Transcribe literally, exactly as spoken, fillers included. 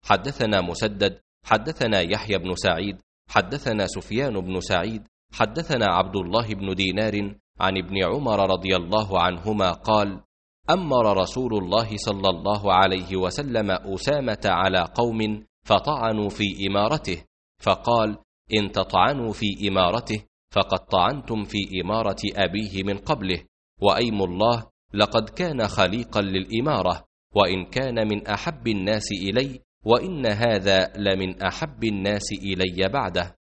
حدثنا مسدد حدثنا يحيى بن سعيد حدثنا سفيان بن سعيد حدثنا عبد الله بن دينار عن ابن عمر رضي الله عنهما قال: أمر رسول الله صلى الله عليه وسلم أسامة على قوم فطعنوا في إمارته، فقال: إن تطعنوا في إمارته فقد طعنتم في إمارة أبيه من قبله، وأيم الله لقد كان خليقا للإمارة، وإن كان من أحب الناس إلي، وإن هذا لمن أحب الناس إلي بعده.